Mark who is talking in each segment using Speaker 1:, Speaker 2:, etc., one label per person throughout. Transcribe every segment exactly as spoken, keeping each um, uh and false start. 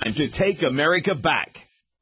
Speaker 1: to take America back.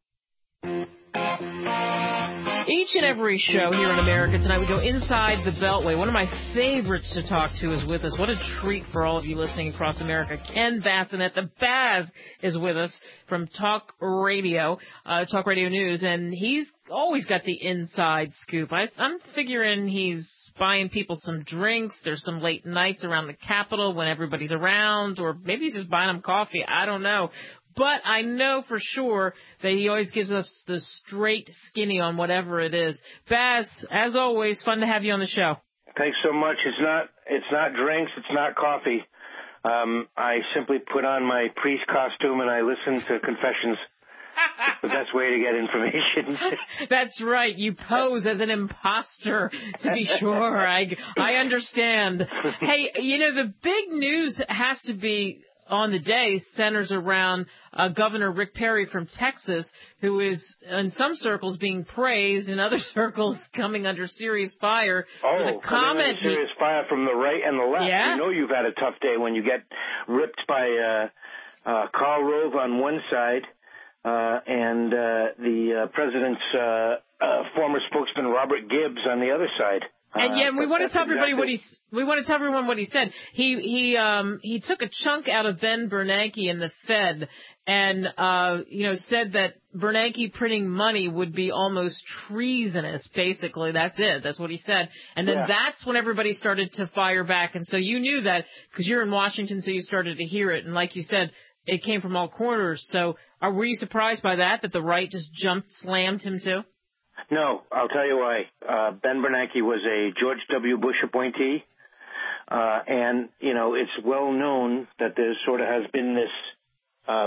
Speaker 2: Each and every show here in America tonight, we go inside the Beltway. One of my favorites to talk to is with us. What a treat for all of you listening across America. Ken Bassinet, the Baz, is with us from Talk Radio, uh, Talk Radio News, and he's always got the inside scoop. I, I'm figuring he's buying people some drinks. There's some late nights around the Capitol when everybody's around, or maybe he's just buying them coffee. I don't know. But I know for sure that he always gives us the straight skinny on whatever it is. Baz, as always, fun to have you on the show.
Speaker 3: Thanks so much. It's not it's not drinks. It's not coffee. Um, I simply put on my priest costume and I listen to confessions. The best way to get information.
Speaker 2: That's right. You pose as an imposter, to be sure. I, I understand. Hey, you know, the big news has to be on the day centers around uh, Governor Rick Perry from Texas, who is in some circles being praised, in other circles coming under serious fire.
Speaker 3: Oh,
Speaker 2: for the comment
Speaker 3: under serious he, fire from the right and the left.
Speaker 2: Yeah.
Speaker 3: You know you've had a tough day when you get ripped by uh, uh, Karl Rove on one side uh, and uh, the uh, president's uh, uh, former spokesman Robert Gibbs on the other side.
Speaker 2: And yeah,
Speaker 3: uh,
Speaker 2: we want to tell everybody
Speaker 3: exactly.
Speaker 2: what he's. We want to tell everyone what he said. He he um he took a chunk out of Ben Bernanke in the Fed, and uh you know said that Bernanke printing money would be almost treasonous. Basically, that's it. That's what he said. And then
Speaker 3: yeah.
Speaker 2: that's when everybody started to fire back. And so you knew that because you're in Washington, so you started to hear it. And like you said, it came from all corners. So are were you surprised by that? That the right just jumped, slammed him too?
Speaker 3: No, I'll tell you why. Uh, Ben Bernanke was a George W. Bush appointee, uh, and, you know, it's well known that there sort of has been this uh,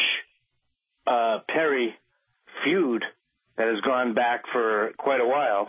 Speaker 3: Bush-Perry uh, feud that has gone back for quite a while,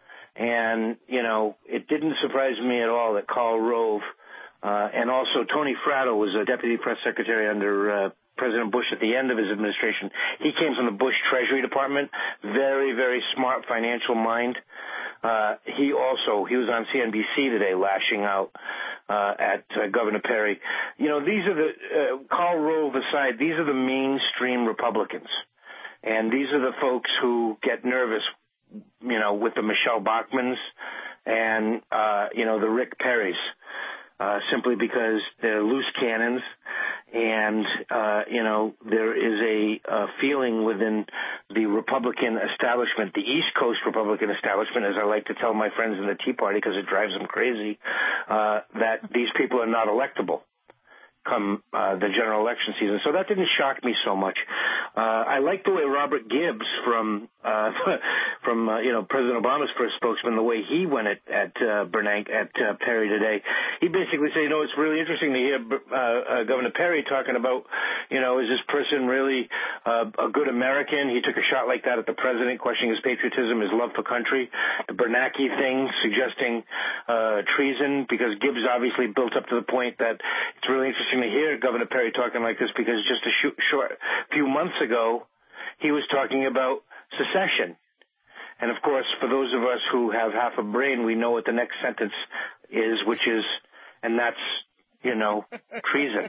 Speaker 3: and, you know, it didn't surprise me at all that Karl Rove uh, and also Tony Fratto was a deputy press secretary under uh, President Bush at the end of his administration. He came from the Bush Treasury Department, very, very smart financial mind. Uh, he also, he was on C N B C today lashing out uh, at uh, Governor Perry. You know, these are the, uh, Karl Rove aside, these are the mainstream Republicans. And these are the folks who get nervous, you know, with the Michelle Bachmans and, uh, you know, the Rick Perrys. Uh, simply because they're loose cannons, and, uh, you know, there is a, a feeling within the Republican establishment, the East Coast Republican establishment, as I like to tell my friends in the Tea Party because it drives them crazy, uh, that these people are not electable come uh, the general election season. So that didn't shock me so much. Uh, I like the way Robert Gibbs from uh, from uh, you know President Obama's first spokesman, the way he went at at uh, Bernanke at uh, Perry today. He basically said, you know, it's really interesting to hear uh, uh, Governor Perry talking about, you know, is this person really uh, a good American? He took a shot like that at the president, questioning his patriotism, his love for country. The Bernanke thing, suggesting uh, treason, because Gibbs obviously built up to the point that it's really interesting to hear Governor Perry talking like this, because just a sh- short few months ago, he was talking about secession. And, of course, for those of us who have half a brain, we know what the next sentence is, which is, and that's, you know, treason.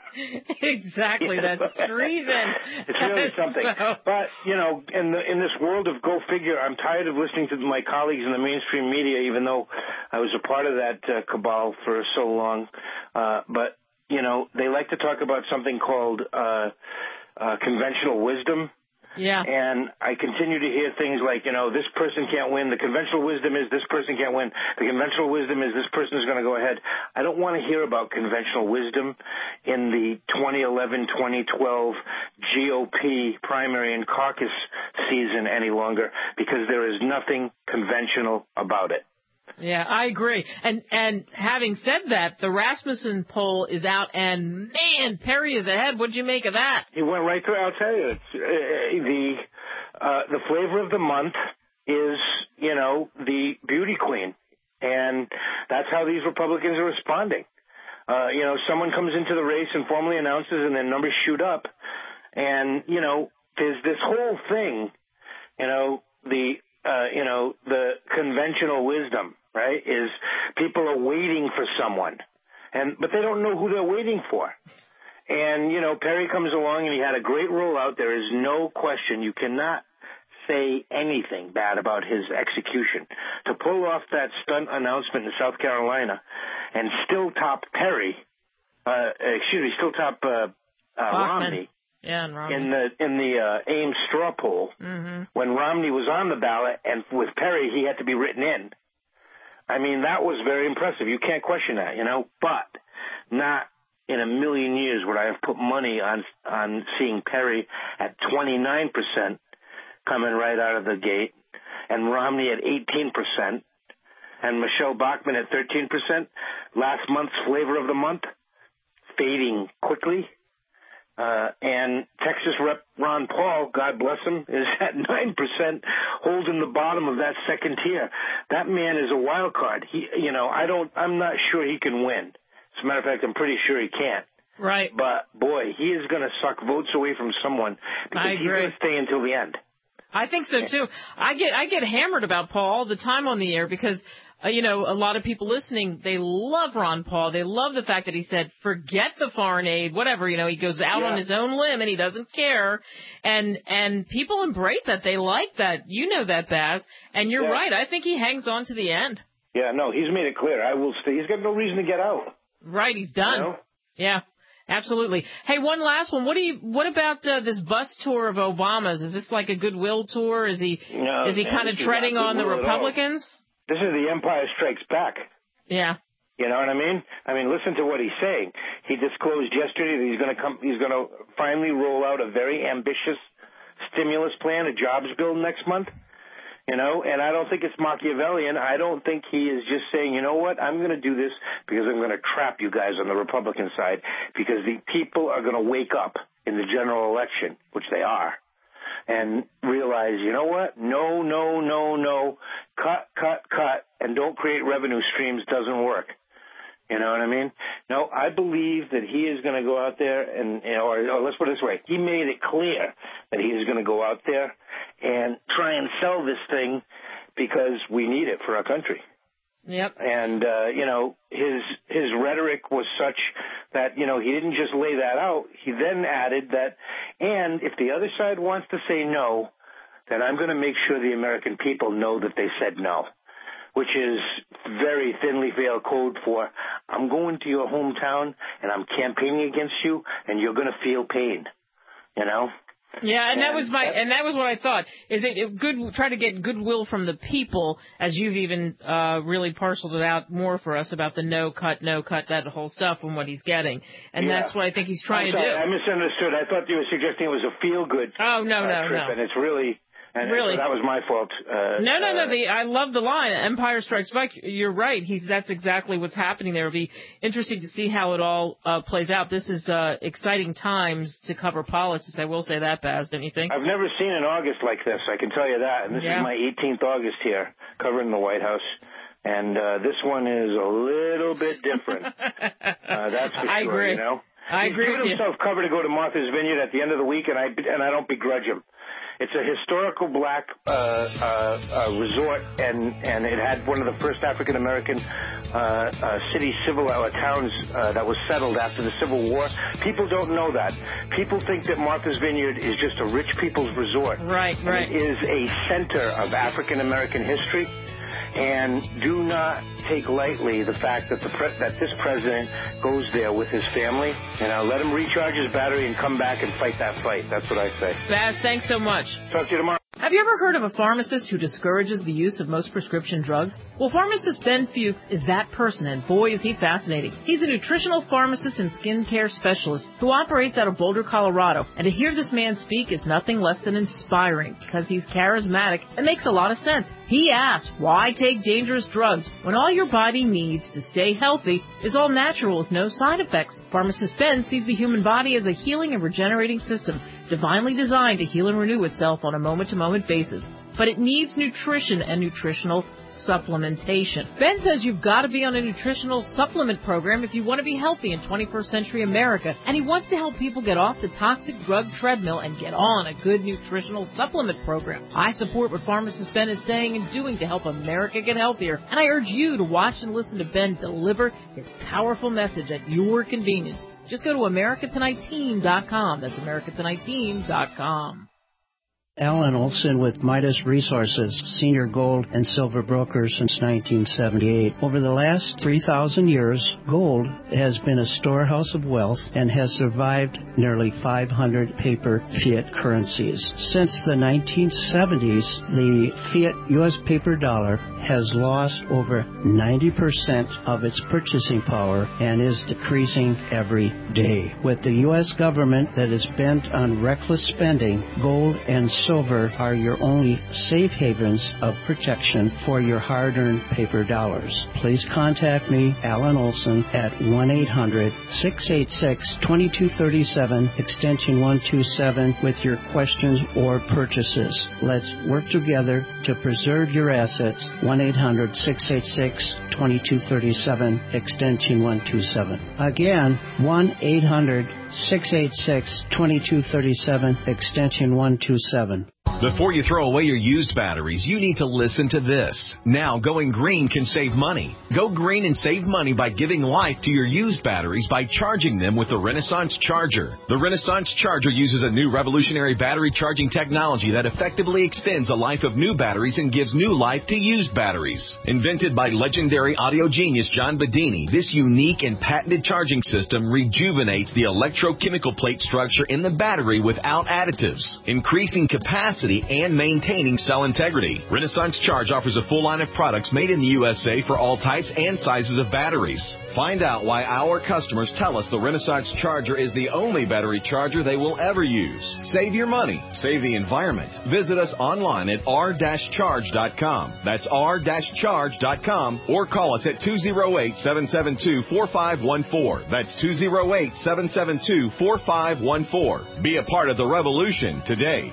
Speaker 2: Exactly, that's treason.
Speaker 3: It's really something.
Speaker 2: So...
Speaker 3: But, you know, in the, in this world of go figure, I'm tired of listening to my colleagues in the mainstream media, even though I was a part of that uh, cabal for so long. Uh, but You know, they like to talk about something called uh, uh, conventional wisdom.
Speaker 2: Yeah.
Speaker 3: And I continue to hear things like, you know, this person can't win. The conventional wisdom is this person can't win. The conventional wisdom is this person is going to go ahead. I don't want to hear about conventional wisdom in the twenty eleven twenty twelve G O P primary and caucus season any longer, because there is nothing conventional about it.
Speaker 2: Yeah, I agree. And and having said that, the Rasmussen poll is out, and man, Perry is ahead. What'd you make of that?
Speaker 3: He went right through. I'll tell you, it's, uh, the uh, the flavor of the month is, you know, the beauty queen, and that's how these Republicans are responding. Uh, you know, someone comes into the race and formally announces, and their numbers shoot up, and you know, there's this whole thing, you know, the uh, you know the conventional wisdom. Right, is people are waiting for someone, and but they don't know who they're waiting for. And, you know, Perry comes along and he had a great rollout. There is no question. You cannot say anything bad about his execution. To pull off that stunt announcement in South Carolina and still top Perry, uh, excuse me, still top uh, uh, Romney.
Speaker 2: Yeah, and Romney.
Speaker 3: In the in the uh, Ames straw poll,
Speaker 2: mm-hmm.
Speaker 3: when Romney was on the ballot, and with Perry he had to be written in. I mean, that was very impressive. You can't question that, you know. But not in a million years would I have put money on on seeing Perry at twenty-nine percent coming right out of the gate, and Romney at eighteen percent, and Michelle Bachmann at thirteen percent. Last month's flavor of the month, fading quickly. Uh, and Texas Rep Ron Paul, God bless him, is at nine percent, holding the bottom of that second tier. That man is a wild card. He, you know, I don't, I'm not sure he can win. As a matter of fact, I'm pretty sure he can't.
Speaker 2: Right.
Speaker 3: But boy, he is going to suck votes away from someone because he's going to stay until the end.
Speaker 2: I think so too. I get, I get hammered about Paul all the time on the air because, Uh, you know, a lot of people listening, they love Ron Paul. They love the fact that he said, forget the foreign aid, whatever. You know, he goes out
Speaker 3: yeah.
Speaker 2: on his own limb and he doesn't care. And and people embrace that. They like that. You know that, Baz. And you're
Speaker 3: yeah.
Speaker 2: right. I think he hangs on to the end.
Speaker 3: Yeah, no, he's made it clear. I will stay. He's got no reason to get out.
Speaker 2: Right. He's done.
Speaker 3: You know?
Speaker 2: Yeah. Absolutely. Hey, one last one. What do you? What about uh, this bus tour of Obama's? Is this like a goodwill tour? Is he?
Speaker 3: No,
Speaker 2: is he kind of treading on the Republicans?
Speaker 3: This is the Empire Strikes Back.
Speaker 2: Yeah.
Speaker 3: You know what I mean? I mean, listen to what he's saying. He disclosed yesterday that he's going to come. He's going to finally roll out a very ambitious stimulus plan, a jobs bill next month. You know, and I don't think it's Machiavellian. I don't think he is just saying, you know what, I'm going to do this because I'm going to trap you guys on the Republican side because the people are going to wake up in the general election, which they are, and realize, you know what, no, no, no, no, cut, cut, cut, and don't create revenue streams doesn't work. You know what I mean? No, I believe that he is going to go out there and, you know, or, or let's put it this way, he made it clear that he is going to go out there and try and sell this thing because we need it for our country.
Speaker 2: Yep.
Speaker 3: And, uh, you know, his his rhetoric was such that, you know, he didn't just lay that out. He then added that, and if the other side wants to say no, then I'm going to make sure the American people know that they said no, which is very thinly veiled code for I'm going to your hometown and I'm campaigning against you and you're going to feel pain, you know?
Speaker 2: Yeah, and, and that was my,
Speaker 3: that,
Speaker 2: and that was what I thought. Is it good? Try to get goodwill from the people, as you've even uh, really parceled it out more for us about the no cut, no cut, that whole stuff and what he's getting, and
Speaker 3: yeah.
Speaker 2: that's what I think he's trying
Speaker 3: I'm
Speaker 2: to
Speaker 3: sorry,
Speaker 2: do.
Speaker 3: I misunderstood. I thought you were suggesting it was a feel good.
Speaker 2: Oh no,
Speaker 3: uh,
Speaker 2: no,
Speaker 3: trip,
Speaker 2: no.
Speaker 3: And it's really. And
Speaker 2: really?
Speaker 3: That was my fault. Uh,
Speaker 2: no, no, no.
Speaker 3: uh,
Speaker 2: The, I love the line. Empire Strikes Back. You're right. He's that's exactly what's happening there. It'll be interesting to see how it all uh, plays out. This is uh, exciting times to cover politics. I will say that, Baz. Don't you think?
Speaker 3: I've never seen an August like this. I can tell you that. And this
Speaker 2: yeah.
Speaker 3: is my eighteenth August here, covering the White House. And uh, this one is a little bit different. uh, that's for
Speaker 2: I
Speaker 3: sure.
Speaker 2: agree.
Speaker 3: You know,
Speaker 2: I
Speaker 3: He's
Speaker 2: agree
Speaker 3: given
Speaker 2: with you.
Speaker 3: himself cover to go to Martha's Vineyard at the end of the week, and I and I don't begrudge him. It's a historical black uh, uh, uh, resort, and, and it had one of the first African American uh, uh, city civil uh, towns uh, that was settled after the Civil War. People don't know that. People think that Martha's Vineyard is just a rich people's resort.
Speaker 2: Right,
Speaker 3: and
Speaker 2: right.
Speaker 3: It is a center of African American history. And do not take lightly the fact that the pre- that this president goes there with his family. And I'll let him recharge his battery and come back and fight that fight. That's what I say.
Speaker 2: Baz, thanks so much.
Speaker 3: Talk to you tomorrow.
Speaker 2: Have you ever heard of a pharmacist who discourages the use of most prescription drugs? Well, pharmacist Ben Fuchs is that person, and boy, is he fascinating. He's a nutritional pharmacist and skincare specialist who operates out of Boulder, Colorado. And to hear this man speak is nothing less than inspiring because he's charismatic and makes a lot of sense. He asks, why take dangerous drugs when all your body needs to stay healthy is all natural with no side effects? Pharmacist Ben sees the human body as a healing and regenerating system, divinely designed to heal and renew itself on a moment-to-moment basis. But it needs nutrition and nutritional supplementation. Ben says you've got to be on a nutritional supplement program if you want to be healthy in twenty-first century America, and he wants to help people get off the toxic drug treadmill and get on a good nutritional supplement program. I support what pharmacist Ben is saying and doing to help America get healthier, and I urge you to watch and listen to Ben deliver his powerful message at your convenience. Just go to America Tonight Team dot com. That's America Tonight Team dot com.
Speaker 4: Alan Olson with Midas Resources, senior gold and silver broker since nineteen seventy-eight. Over the last three thousand years, gold has been a storehouse of wealth and has survived nearly five hundred paper fiat currencies. Since the nineteen seventies, the fiat U S paper dollar has lost over ninety percent of its purchasing power and is decreasing every day. With the U S government that is bent on reckless spending, gold and silver are your only safe havens of protection for your hard-earned paper dollars. Please contact me, Alan Olson, at one eight hundred, six eight six, two two three seven, extension one two seven, with your questions or purchases. Let's work together to preserve your assets. one eight hundred, six eight six, two two three seven, extension one two seven. Again, one eight hundred, six eight six, two two three seven, extension one two seven.
Speaker 1: Before you throw away your used batteries, you need to listen to this. Now, going green can save money. Go green and save money by giving life to your used batteries by charging them with the Renaissance Charger. The Renaissance Charger uses a new revolutionary battery charging technology that effectively extends the life of new batteries and gives new life to used batteries. Invented by legendary audio genius John Bedini, this unique and patented charging system rejuvenates the electrochemical plate structure in the battery without additives, increasing capacity and maintaining cell integrity. Renaissance Charge offers a full line of products made in the U S A for all types and sizes of batteries. Find out why our customers tell us the Renaissance Charger is the only battery charger they will ever use. Save your money. Save the environment. Visit us online at r dash charge dot com. That's r dash charge dot com, or call us at two oh eight, seven seven two, four five one four. That's two oh eight, seven seven two, four five one four. Be a part of the revolution today.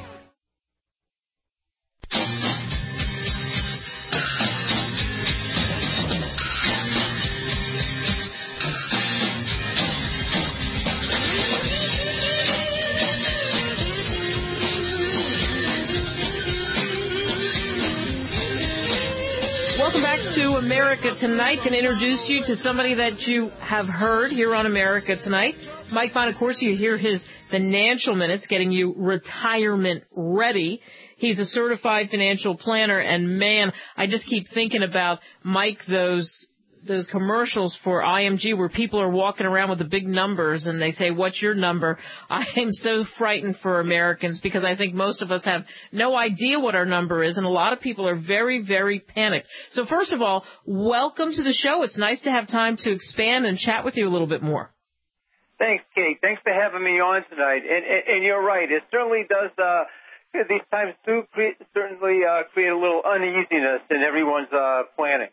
Speaker 2: Welcome back to America Tonight. Can introduce you to somebody that you have heard here on America Tonight. Mike Bonacorsi, you hear his financial minutes getting you retirement ready. He's a certified financial planner, and man, I just keep thinking about, Mike, those those commercials for I M G where people are walking around with the big numbers and they say, what's your number? I am so frightened for Americans because I think most of us have no idea what our number is, and a lot of people are very, very panicked. So first of all, welcome to the show. It's nice to have time to expand and chat with you a little bit more.
Speaker 5: Thanks, Kate. Thanks for having me on tonight. And, and, and you're right. It certainly does, uh, these times do create, certainly uh, create a little uneasiness in everyone's uh, planning.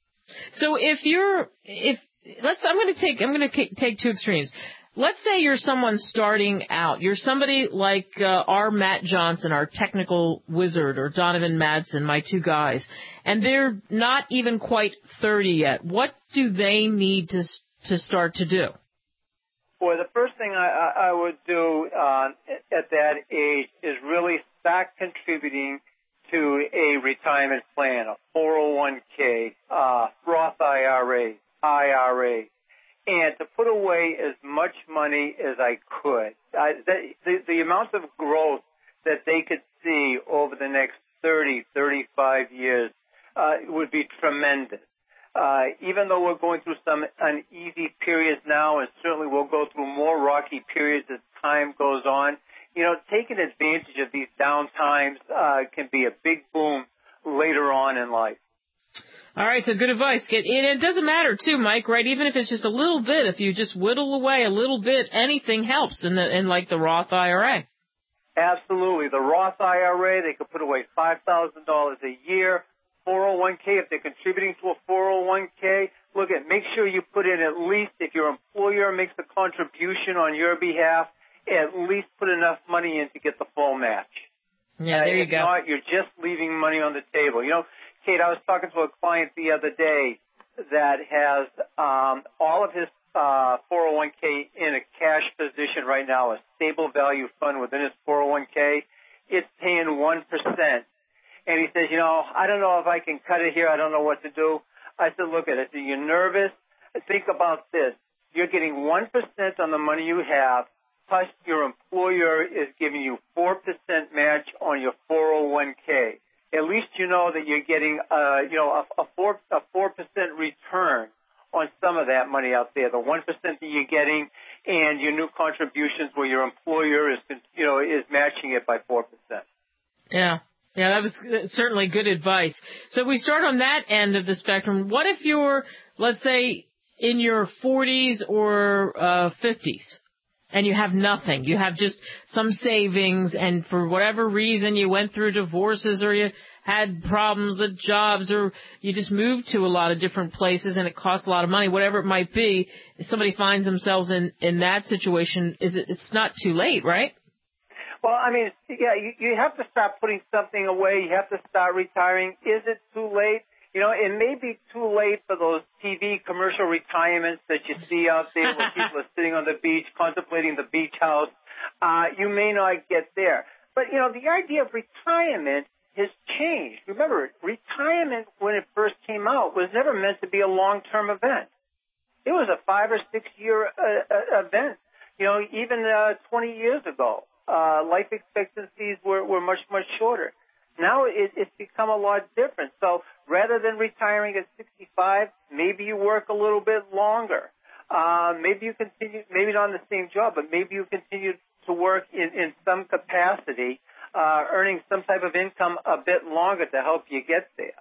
Speaker 2: So if you're, if, let's, I'm going to take, I'm going to take two extremes. Let's say you're someone starting out. You're somebody like uh, our Matt Johnson, our technical wizard, or Donovan Madsen, my two guys, and they're not even quite thirty yet. What do they need to to start to do?
Speaker 5: Well, the first thing I, I would do uh, at that age is really start contributing to a retirement plan, a four oh one k, uh, Roth I R A, I R A, and to put away as much money as I could. I, the, the, the amount of growth that they could see over the next thirty, thirty-five years uh, would be tremendous. Uh, even though we're going through some uneasy periods now, and certainly we'll go through more rocky periods as time goes on, you know, taking advantage of these down times uh, can be a big boom later on in life.
Speaker 2: All right, so good advice. Get, and it doesn't matter, too, Mike, right? Even if it's just a little bit, if you just whittle away a little bit, anything helps in, the, in like the Roth I R A.
Speaker 5: Absolutely. The Roth I R A, they could put away five thousand dollars a year. four oh one k, if they're contributing to a four oh one k, look at, make sure you put in at least, if your employer makes a contribution on your behalf, at least put enough money in to get the full match.
Speaker 2: Yeah, there you
Speaker 5: uh,
Speaker 2: go.
Speaker 5: If not, you're just leaving money on the table. You know, Kate, I was talking to a client the other day that has um, all of his uh, four oh one k in a cash position right now, a stable value fund within his four oh one k. It's paying one percent. And he says, you know, I don't know if I can cut it here. I don't know what to do. I said, look at it. Are you nervous? Think about this. you're getting one percent on the money you have, plus your employer is giving you four percent match on your four oh one k. At least you know that you're getting, uh, you know, a, a four a four percent return on some of that money out there. The one percent that you're getting, and your new contributions where your employer is, you know, is matching it by four percent.
Speaker 2: Yeah. Yeah, that was certainly good advice. So we start on that end of the spectrum. What if you're, let's say, in your forties or uh, fifties, and you have nothing? You have just some savings, and for whatever reason you went through divorces, or you had problems at jobs, or you just moved to a lot of different places and it costs a lot of money, whatever it might be. If somebody finds themselves in, in that situation, is it, it's not too late, right?
Speaker 5: Well, I mean, yeah, you, you have to start putting something away. You have to start retiring. Is it too late? You know, it may be too late for those T V commercial retirements that you see out there where people are sitting on the beach contemplating the beach house. Uh, you may not get there. But, you know, the idea of retirement has changed. Remember, retirement, when it first came out, was never meant to be a long-term event. It was a five- or six-year uh, event. You know, even uh, twenty years ago, uh, life expectancies were, were much, much shorter. Now it, it's become a lot different. So rather than retiring at sixty-five, maybe you work a little bit longer. Uh, maybe you continue, maybe not on the same job, but maybe you continue to work in, in some capacity, uh, earning some type of income a bit longer to help you get there.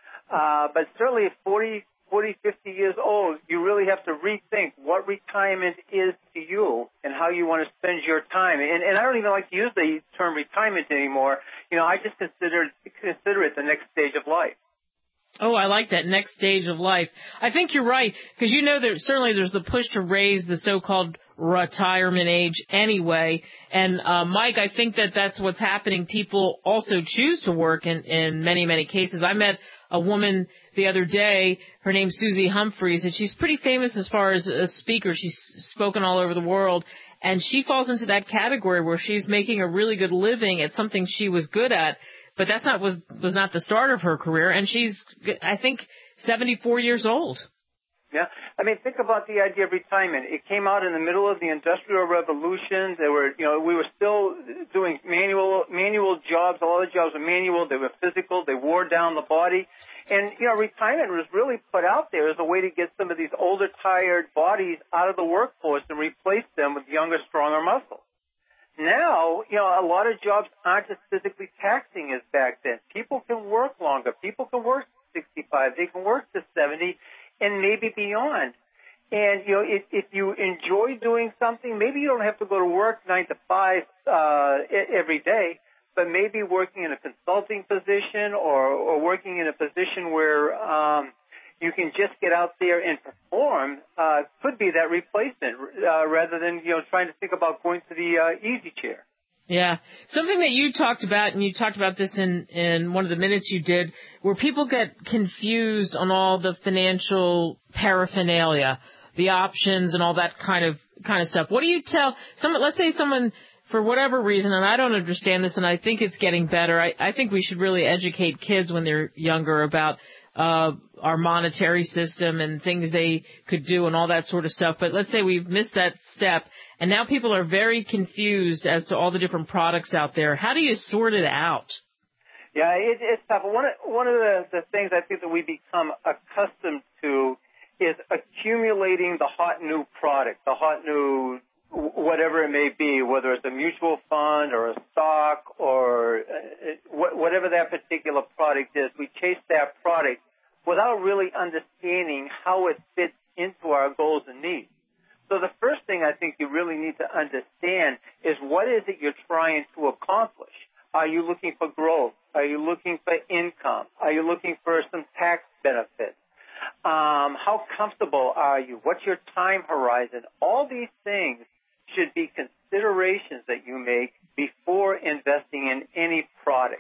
Speaker 5: Uh, but certainly at forty, forty, fifty years old, you really have to rethink what retirement is to you and how you want to spend your time. And, and I don't even like to use the term retirement anymore. You know, I just consider, consider it the next stage of life.
Speaker 2: Oh, I like that, next stage of life. I think you're right, because you know that certainly there's the push to raise the so-called retirement age anyway. And, uh, Mike, I think that that's what's happening. People also choose to work in, in many, many cases. I met a woman the other day, her name's Susie Humphreys, and she's pretty famous as far as a speaker. She's spoken all over the world, and she falls into that category where she's making a really good living at something she was good at. But that's not was was not the start of her career, and she's, I think, seventy-four years old.
Speaker 5: Yeah, I mean, think about the idea of retirement. It came out in the middle of the Industrial Revolution. There were, you know, we were still doing manual manual jobs. A lot of jobs were manual. They were physical. They wore down the body, and you know, retirement was really put out there as a way to get some of these older, tired bodies out of the workforce and replace them with younger, stronger muscles. Now, you know, a lot of jobs aren't as physically taxing as back then. People can work longer. People can work sixty-five. They can work to seventy and maybe beyond. And, you know, if, if you enjoy doing something, maybe you don't have to go to work nine to five uh, every day, but maybe working in a consulting position or, or working in a position where um, you can just get out there and perform uh, could be that replacement uh, rather than, you know, trying to think about going to the uh, easy chair.
Speaker 2: Yeah. Something that you talked about, and you talked about this in, in one of the minutes you did, where people get confused on all the financial paraphernalia, the options and all that kind of kind of stuff. What do you tell someone, let's say someone, for whatever reason, and I don't understand this, and I think it's getting better, I, I think we should really educate kids when they're younger about uh our monetary system and things they could do and all that sort of stuff. But let's say we've missed that step, and now people are very confused as to all the different products out there. How do you sort it out?
Speaker 5: Yeah, it, it's tough. One of, one of the, the things I think that we become accustomed to is accumulating the hot new product, the hot new whatever it may be, whether it's a mutual fund or a stock or whatever that particular product is. We chase that product without really understanding how it fits into our goals and needs. So the first thing I think you really need to understand is what is it you're trying to accomplish? Are you looking for growth? Are you looking for income? Are you looking for some tax benefits? Um, how comfortable are you? What's your time horizon? All these things should be considerations that you make before investing in any product.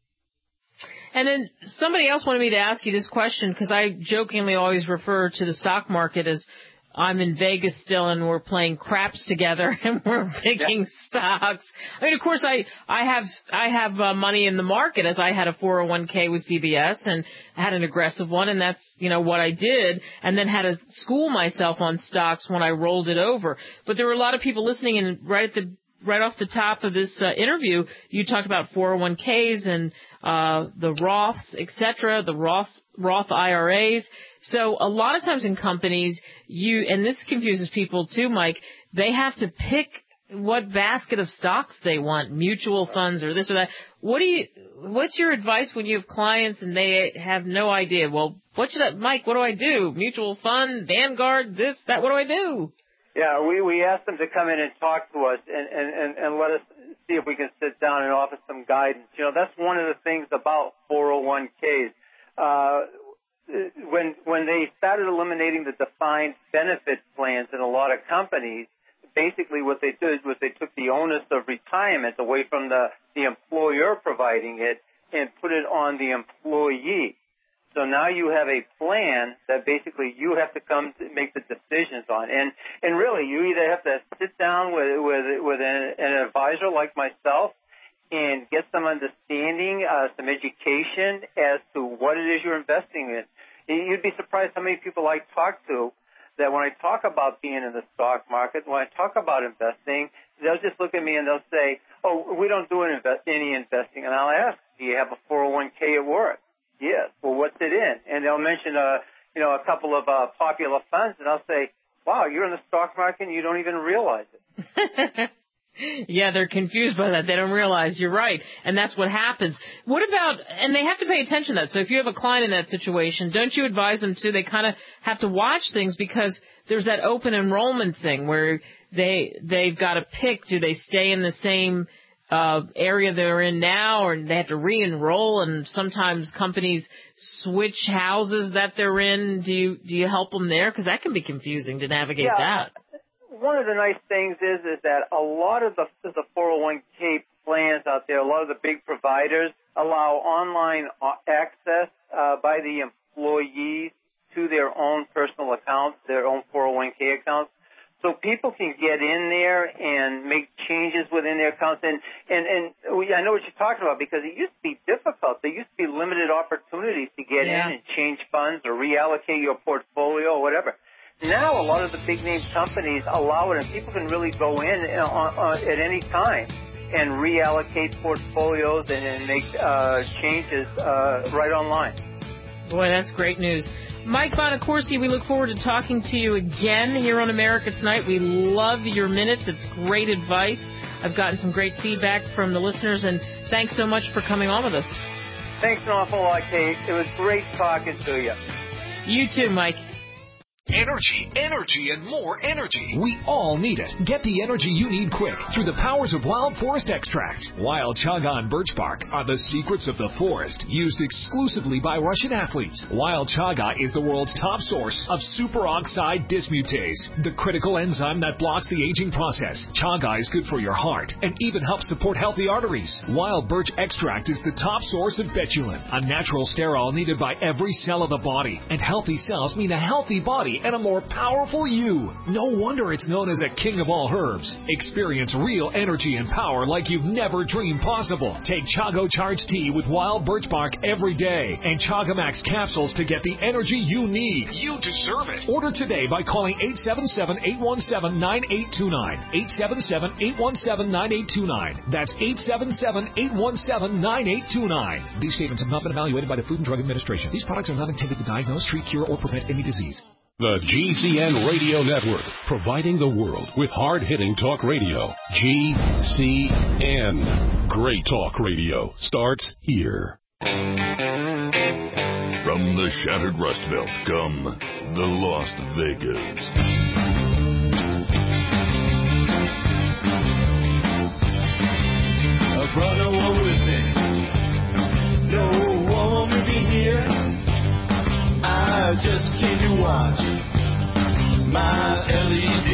Speaker 2: And then somebody else wanted me to ask you this question, because I jokingly always refer to the stock market as I'm in Vegas still, and we're playing craps together, and we're picking yeah. stocks. I mean, of course, I I have I have uh, money in the market, as I had a four oh one k with C B S and had an aggressive one, and that's you know what I did, and then had to school myself on stocks when I rolled it over. But there were a lot of people listening, and right at the right off the top of this uh, interview, you talked about four oh one k's and uh the Roths, et cetera, the Roth Roth I R As. So a lot of times in companies, you and this confuses people too, Mike. They have to pick what basket of stocks they want, mutual funds or this or that. What do you? What's your advice when you have clients and they have no idea? Well, what should I, Mike? What do I do? Mutual fund, Vanguard, this, that. What do I do?
Speaker 5: Yeah, we, we asked them to come in and talk to us and, and, and, and let us see if we can sit down and offer some guidance. You know, that's one of the things about four oh one k's. Uh, when, when they started eliminating the defined benefit plans in a lot of companies, basically what they did was they took the onus of retirement away from the, the employer providing it and put it on the employee. So now you have a plan that basically you have to come to make the decisions on. And, and really, you either have to sit down with, with, with an, an advisor like myself and get some understanding, uh, some education as to what it is you're investing in. You'd be surprised how many people I talk to that when I talk about being in the stock market, when I talk about investing, they'll just look at me and they'll say, oh, we don't do any investing. And I'll ask, do you have a four oh one k at work? Yes. Well, what's it in? And they'll mention, uh, you know, a couple of uh, popular funds, and I'll say, wow, you're in the stock market and you don't even realize it.
Speaker 2: Yeah, they're confused by that. They don't realize you're right. And that's what happens. What about, and they have to pay attention to that. So if you have a client in that situation, don't you advise them to, they kind of have to watch things because there's that open enrollment thing where they, they've got to pick, do they stay in the same uh area they're in now, or they have to re-enroll, and sometimes companies switch houses that they're in. Do you do you help them there? Because that can be confusing to navigate
Speaker 5: yeah.
Speaker 2: that.
Speaker 5: One of the nice things is is that a lot of the, the four oh one k plans out there, a lot of the big providers allow online access uh, by the employees to their own personal accounts, their own four oh one k accounts. So people can get in there and make changes within their accounts. And, and, and we, I know what you're talking about because it used to be difficult. There used to be limited opportunities to get
Speaker 2: yeah.
Speaker 5: in and change funds or reallocate your portfolio or whatever. Now a lot of the big name companies allow it, and people can really go in on, on, at any time and reallocate portfolios and, and make uh, changes uh, right online.
Speaker 2: Boy, that's great news. Mike Bonacorsi, we look forward to talking to you again here on America Tonight. We love your minutes. It's great advice. I've gotten some great feedback from the listeners, and thanks so much for coming on with us.
Speaker 5: Thanks an awful lot, Kate. It was great talking to you.
Speaker 2: You too, Mike.
Speaker 1: Energy, energy, and more energy.
Speaker 6: We all need it. Get the energy you need quick through the powers of Wild Forest Extracts. Wild Chaga and birch bark are the secrets of the forest, used exclusively by Russian athletes. Wild Chaga is the world's top source of superoxide dismutase, the critical enzyme that blocks the aging process. Chaga is good for your heart and even helps support healthy arteries. Wild birch extract is the top source of betulin, a natural sterol needed by every cell of the body. And healthy cells mean a healthy body and a more powerful you. No wonder it's known as a king of all herbs. Experience real energy and power like you've never dreamed possible. Take Chago Charged Tea with wild birch bark every day and Chaga Max capsules to get the energy you need.
Speaker 1: You deserve it.
Speaker 6: Order today by calling eight seven seven, eight one seven, nine eight two nine. eight seven seven, eight one seven, nine eight two nine. That's eight seven seven, eight one seven, nine eight two nine. These statements have not been evaluated by the Food and Drug Administration. These products are not intended to diagnose, treat, cure, or prevent any disease.
Speaker 7: The G C N Radio Network, providing the world with hard-hitting talk radio. G C N. Great talk radio starts here.
Speaker 8: From the shattered Rust Belt come the Las Vegas.
Speaker 9: I brought no one with me. No one with me here. I just came to watch my L E D.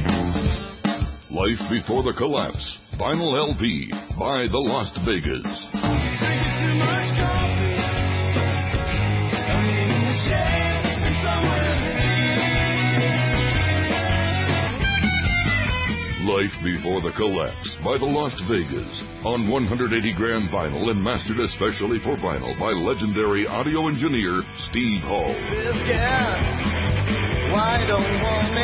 Speaker 8: Life Before the Collapse, Vinyl L P by the Las Vegas.
Speaker 9: Drinking too much coffee. I'm in the shade and somewhere
Speaker 8: Life Before the Collapse by the Las Vegas on one hundred eighty gram vinyl and mastered especially for vinyl by legendary audio engineer Steve Hall.
Speaker 9: Why don't want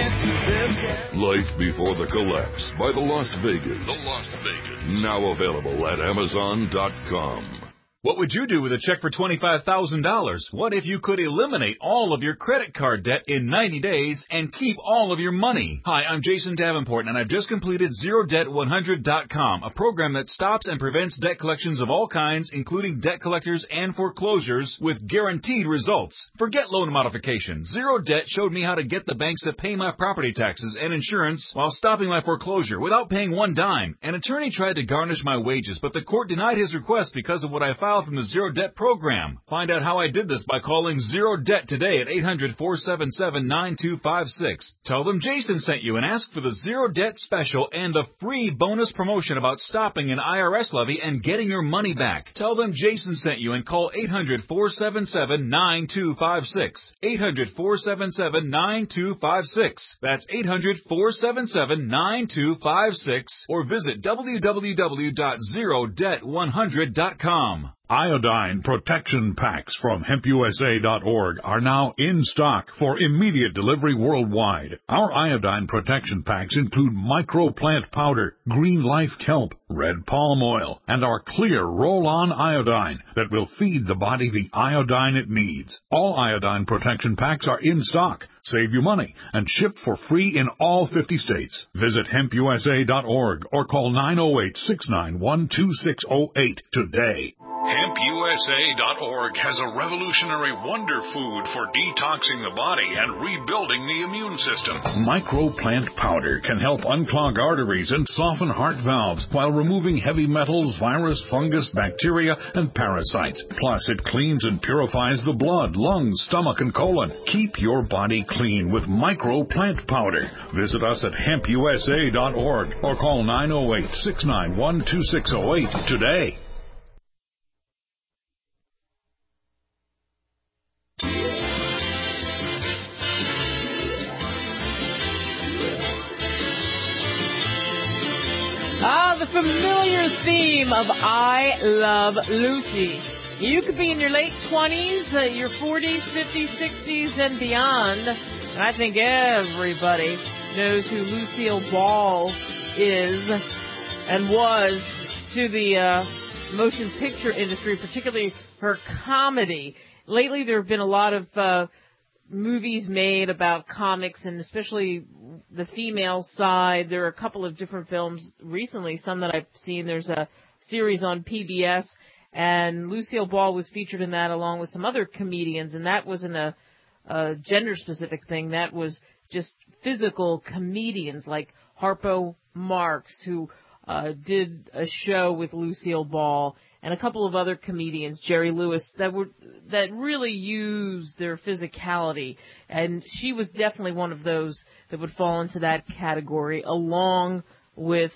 Speaker 9: it?
Speaker 8: Life Before the Collapse by the Las Vegas.
Speaker 7: The Las Vegas.
Speaker 8: Now available at Amazon dot com.
Speaker 10: What would you do with a check for twenty-five thousand dollars? What if you could eliminate all of your credit card debt in ninety days and keep all of your money? Hi, I'm Jason Davenport, and I've just completed Zero Debt one hundred dot com, a program that stops and prevents debt collections of all kinds, including debt collectors and foreclosures, with guaranteed results. Forget loan modification. Zero Debt showed me how to get the banks to pay my property taxes and insurance while stopping my foreclosure without paying one dime. An attorney tried to garnish my wages, but the court denied his request because of what I filed from the Zero Debt program. Find out how I did this by calling Zero Debt today at eight hundred, four seven seven, nine two five six. Tell them Jason sent you and ask for the Zero Debt special and the free bonus promotion about stopping an I R S levy and getting your money back. Tell them Jason sent you and call eight hundred, four seven seven, nine two five six. eight hundred, four seven seven, nine two five six. That's eight hundred, four seven seven, nine two five six or visit w w w dot zero debt one hundred dot com.
Speaker 11: Iodine protection packs from hemp u s a dot org are now in stock for immediate delivery worldwide. Our iodine protection packs include microplant powder, green life kelp, red palm oil, and our clear roll-on iodine that will feed the body the iodine it needs. All iodine protection packs are in stock. Save you money and ship for free in all fifty states. Visit hemp u s a dot org or call nine oh eight, six nine one, two six oh eight today.
Speaker 7: hemp u s a dot org has a revolutionary wonder food for detoxing the body and rebuilding the immune system.
Speaker 11: Microplant powder can help unclog arteries and soften heart valves while removing heavy metals, virus, fungus, bacteria, and parasites. Plus, it cleans and purifies the blood, lungs, stomach, and colon. Keep your body clean with Microplant powder. Visit us at hemp u s a dot org or call nine oh eight, six nine one, two six oh eight today.
Speaker 2: Ah, the familiar theme of I Love Lucy. You could be in your late twenties, uh, your forties, fifties, sixties, and beyond. And I think everybody knows who Lucille Ball is and was to the uh, motion picture industry, particularly her comedy. Lately, there have been a lot of uh, movies made about comics, and especially the female side. There are a couple of different films recently, some that I've seen. There's a series on P B S, and Lucille Ball was featured in that along with some other comedians, and that wasn't a, a gender-specific thing. That was just physical comedians like Harpo Marx, who uh, did a show with Lucille Ball, and a couple of other comedians, Jerry Lewis, that were that really used their physicality. And she was definitely one of those that would fall into that category, along with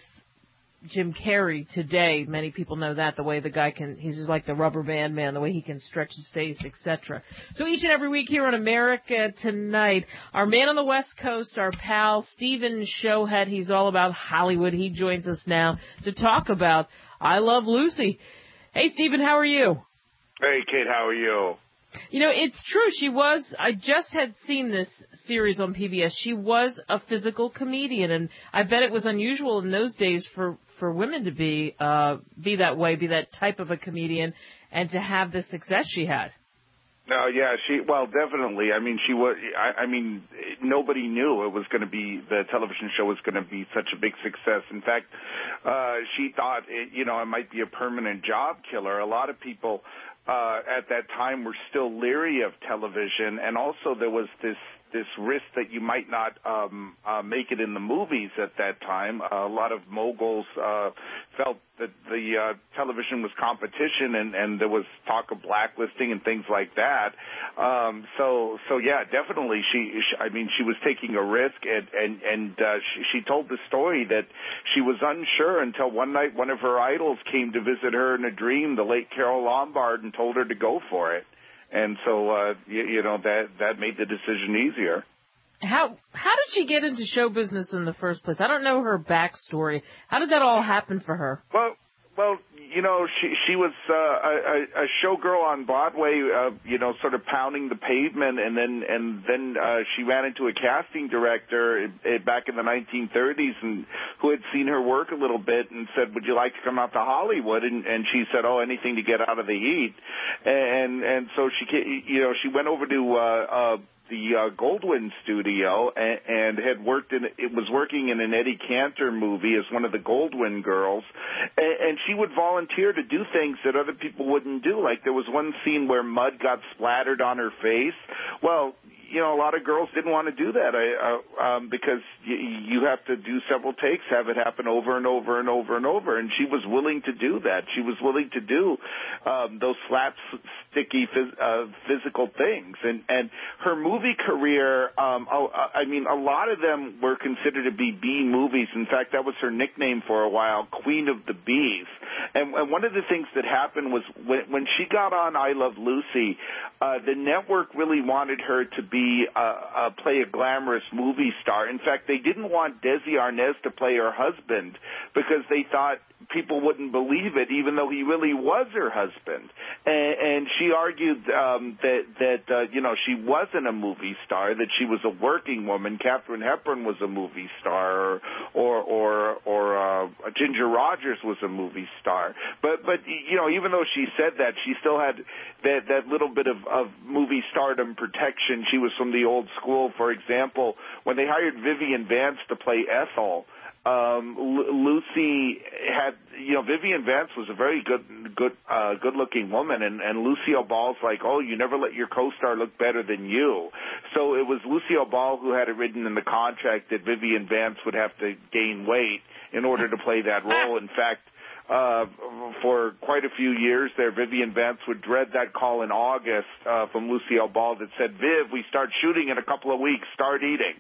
Speaker 2: Jim Carrey today. Many people know that, the way the guy can, he's just like the rubber band man, the way he can stretch his face, et cetera. So each and every week here on America Tonight, our man on the West Coast, our pal, Stephen Showhead, he's all about Hollywood. He joins us now to talk about I Love Lucy. Hey, Stephen, how are you?
Speaker 12: Hey, Kate, how are you?
Speaker 2: You know, it's true. She was, I just had seen this series on P B S. She was a physical comedian, and I bet it was unusual in those days for, for women to be, uh, be that way, be that type of a comedian, and to have the success she had.
Speaker 12: No, yeah, she, well, definitely. I mean, she was, I, I mean, nobody knew it was going to be, the television show was going to be such a big success. In fact, uh, she thought, it, you know, it might be a permanent job killer. A lot of people, uh, at that time were still leery of television, and also there was this, this risk that you might not um, uh, make it in the movies at that time. Uh, a lot of moguls uh, felt that the uh, television was competition, and, and there was talk of blacklisting and things like that. Um, so, so yeah, definitely. She, she, I mean, she was taking a risk, and and and uh, she, she told the story that she was unsure until one night one of her idols came to visit her in a dream, the late Carole Lombard, and told her to go for it. And so, uh, you, you know, that, that made the decision easier.
Speaker 2: How how did she get into show business in the first place? I don't know her backstory. How did that all happen for her?
Speaker 12: Well, well, you know, she she was uh, a, a showgirl on Broadway, uh, you know, sort of pounding the pavement, and then and then uh, she ran into a casting director uh, back in the nineteen thirties, and who had seen her work a little bit, and said, "Would you like to come out to Hollywood?" And, and she said, "Oh, anything to get out of the heat." And and so she, you know, she went over to. Uh, uh, the uh, Goldwyn studio and, and had worked in, it was working in an Eddie Cantor movie as one of the Goldwyn girls, and, and she would volunteer to do things that other people wouldn't do. Like there was one scene where mud got splattered on her face. Well, you know, a lot of girls didn't want to do that I, uh, um, because y- you have to do several takes, have it happen over and over and over and over. And she was willing to do that. She was willing to do um, those flat, sticky, phys- uh, physical things. And, and her movie career, um, I mean, a lot of them were considered to be B movies. In fact, that was her nickname for a while, Queen of the B's. And, and one of the things that happened was when, when she got on I Love Lucy, uh, the network really wanted her to be Uh, uh, play a glamorous movie star. In fact, they didn't want Desi Arnaz to play her husband because they thought people wouldn't believe it, even though he really was her husband. And, and she argued um, that that uh, you know she wasn't a movie star, that she was a working woman. Katharine Hepburn was a movie star, or or or uh, Ginger Rogers was a movie star. But but you know, even though she said that, she still had that that little bit of, of movie stardom protection. She was from the old school. For example, when they hired Vivian Vance to play Ethel, Um, L- Lucy had, you know, Vivian Vance was a very good, good, uh, good-looking woman, and, and Lucille Ball's like, oh, you never let your co-star look better than you. So it was Lucille Ball who had it written in the contract that Vivian Vance would have to gain weight in order to play that role. In fact, uh, for quite a few years there, Vivian Vance would dread that call in August uh, from Lucille Ball that said, Viv, we start shooting in a couple of weeks, start eating.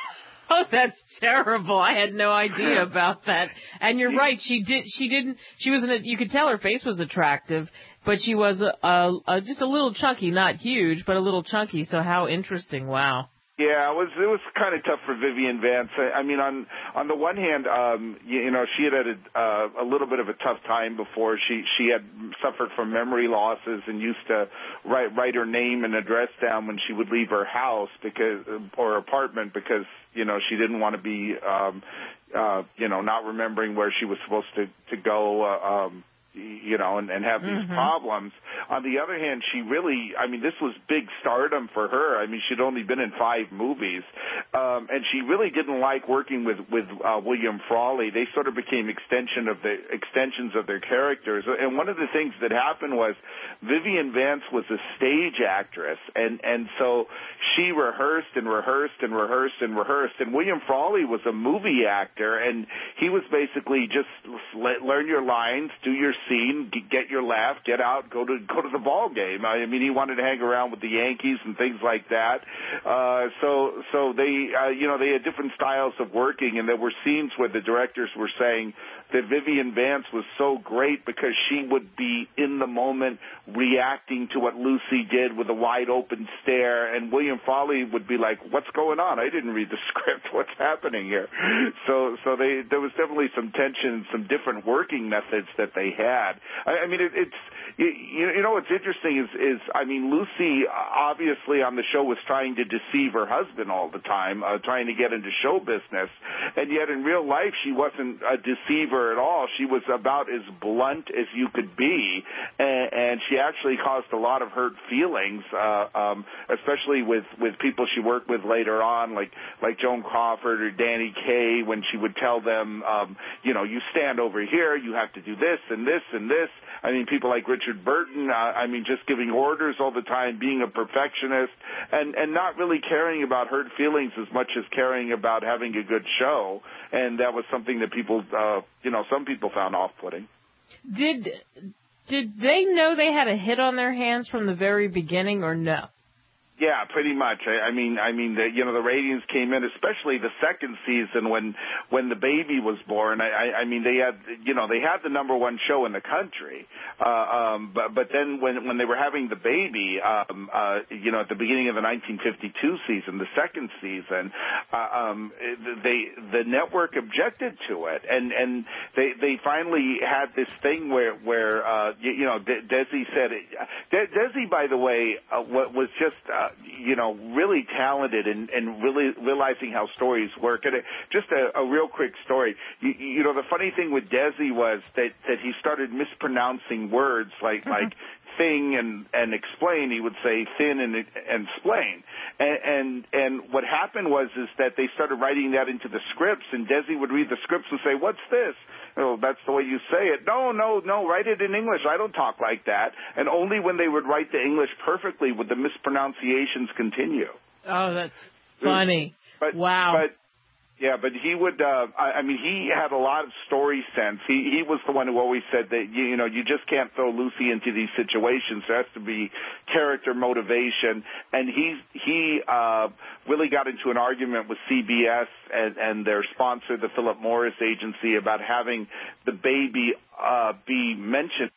Speaker 2: Oh, that's terrible. I had no idea about that. And you're right. She did, she didn't, she was in a, you could tell her face was attractive, but she was a, a, a, just a little chunky, not huge, but a little chunky. So how interesting. Wow.
Speaker 12: Yeah, it was it was kind of tough for Vivian Vance. I, I mean, on on the one hand, um, you, you know, she had had a, uh, a little bit of a tough time before. She she had suffered from memory losses and used to write write her name and address down when she would leave her house because or apartment because you know she didn't want to be um, uh, you know not remembering where she was supposed to to go. Uh, um, you know, and, and have these mm-hmm. problems. On the other hand, she really, I mean, this was big stardom for her. I mean, she'd only been in five movies. Um, and she really didn't like working with, with uh, William Frawley. They sort of became extension of the extensions of their characters. And one of the things that happened was Vivian Vance was a stage actress. And, and so she rehearsed and rehearsed and rehearsed and rehearsed. And William Frawley was a movie actor. And he was basically just learn your lines, do your scene, get your laugh, get out, go to go to the ball game. I mean, he wanted to hang around with the Yankees and things like that. Uh, so, so they, uh, you know, they had different styles of working, and there were scenes where the directors were saying that Vivian Vance was so great because she would be in the moment reacting to what Lucy did with a wide open stare, and William Frawley would be like, "What's going on? I didn't read the script. What's happening here?" So, so they there was definitely some tension, some different working methods that they had. I, I mean, it, it's you, you know what's interesting is is I mean, Lucy obviously on the show was trying to deceive her husband all the time, uh, trying to get into show business, and yet in real life she wasn't a deceiver at all. She was about as blunt as you could be, and, and she actually caused a lot of hurt feelings, uh, um, especially with, with people she worked with later on, like like Joan Crawford or Danny Kaye, when she would tell them, um, you know, you stand over here, you have to do this and this and this. I mean, people like Richard Burton, uh, I mean, just giving orders all the time, being a perfectionist, and, and not really caring about hurt feelings as much as caring about having a good show. And that was something that people, uh, you know, some people found off-putting.
Speaker 2: Did did they know they had a hit on their hands from the very beginning, or no?
Speaker 12: Yeah, pretty much. I, I mean, I mean, the, you know, the ratings came in, especially the second season when when the baby was born. I, I, I mean, they had, you know, they had the number one show in the country. Uh, um, but but then when when they were having the baby, um, uh, you know, at the beginning of the nineteen fifty-two season, the second season, uh, um, they the network objected to it, and and they they finally had this thing where where uh, you, you know, De- Desi said it. De- Desi, by the way, uh, was just. Uh, you know, really talented and, and really realizing how stories work. And it, just a, a real quick story. You, you know, the funny thing with Desi was that, that he started mispronouncing words like, mm-hmm. like, thing and and explain. He would say thin and and splain, and, and and what happened was is that they started writing that into the scripts, and Desi would read the scripts and say, "What's this?" Oh, that's the way you say it. No, no, no. Write it in English. I don't talk like that. And only when they would write the English perfectly would the mispronunciations continue.
Speaker 2: Oh, that's funny.
Speaker 12: But,
Speaker 2: wow.
Speaker 12: But Yeah, but he would, uh, I, I mean, he had a lot of story sense. He, he was the one who always said that, you, you know, you just can't throw Lucy into these situations. There has to be character motivation. And he, he, uh, really got into an argument with C B S and, and their sponsor, the Philip Morris Agency, about having the baby, uh, be mentioned.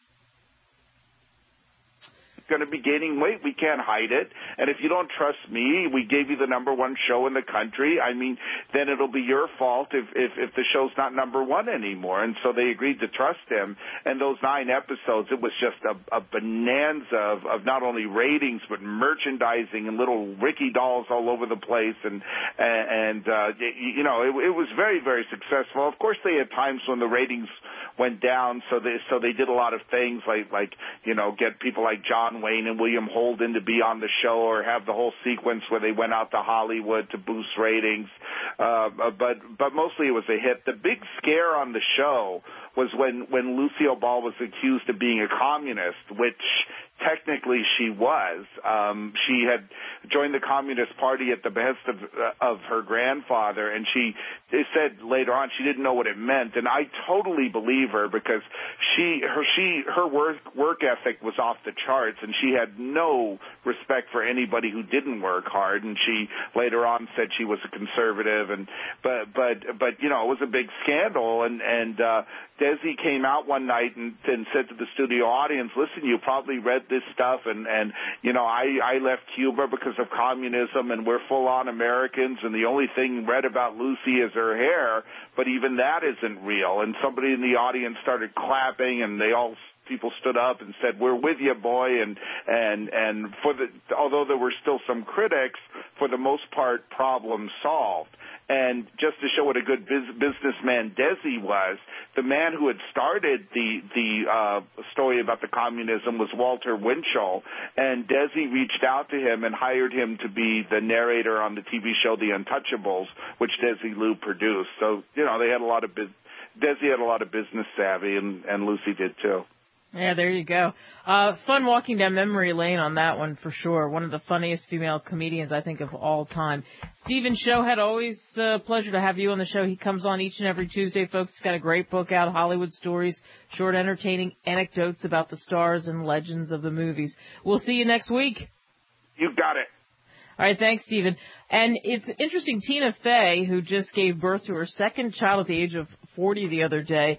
Speaker 12: Going to be gaining weight. We can't hide it. And if you don't trust me, we gave you the number one show in the country. I mean, then it'll be your fault if, if, if the show's not number one anymore. And so they agreed to trust him. And those nine episodes, it was just a, a bonanza of, of not only ratings, but merchandising and little Ricky dolls all over the place. And, and, uh, you know, it, it was very, very successful. Of course, they had times when the ratings went down. So they, so they did a lot of things like, like, you know, get people like John Wayne and William Holden to be on the show, or have the whole sequence where they went out to Hollywood to boost ratings. Uh, but but mostly it was a hit. The big scare on the show was when, when Lucille Ball was accused of being a communist, which technically she was. Um, she had joined the Communist Party at the behest of, uh, of her grandfather, and she they said later on she didn't know what it meant. And I totally believe her, because she her she her work work ethic was off the charts, and she had no respect for anybody who didn't work hard. And she later on said she was a conservative, and but but but you know, it was a big scandal. And and uh, Desi came out one night and, and said to the studio audience, "Listen, you probably read this stuff, and and you know, I I left Cuba because of communism, and we're full on Americans, and the only thing read about Lucy is her hair, but even that isn't real." And somebody in the audience started clapping, and they all people stood up and said, "We're with you, boy." And and and for the although there were still some critics, for the most part, problem solved. And just to show what a good biz- businessman Desi was, the man who had started the the uh, story about the communism was Walter Winchell, and Desi reached out to him and hired him to be the narrator on the T V show The Untouchables, which Desilu produced. So, you know, they had a lot of biz- Desi had a lot of business savvy, and, and Lucy did too.
Speaker 2: Yeah, there you go. Uh, fun walking down memory lane on that one for sure. One of the funniest female comedians, I think, of all time. Stephen Showhead, always a pleasure to have you on the show. He comes on each and every Tuesday, folks. He's got a great book out, Hollywood Stories, short, entertaining anecdotes about the stars and legends of the movies. We'll see you next week.
Speaker 12: You got it.
Speaker 2: All right, thanks, Stephen. And it's interesting, Tina Fey, who just gave birth to her second child at the age of forty the other day,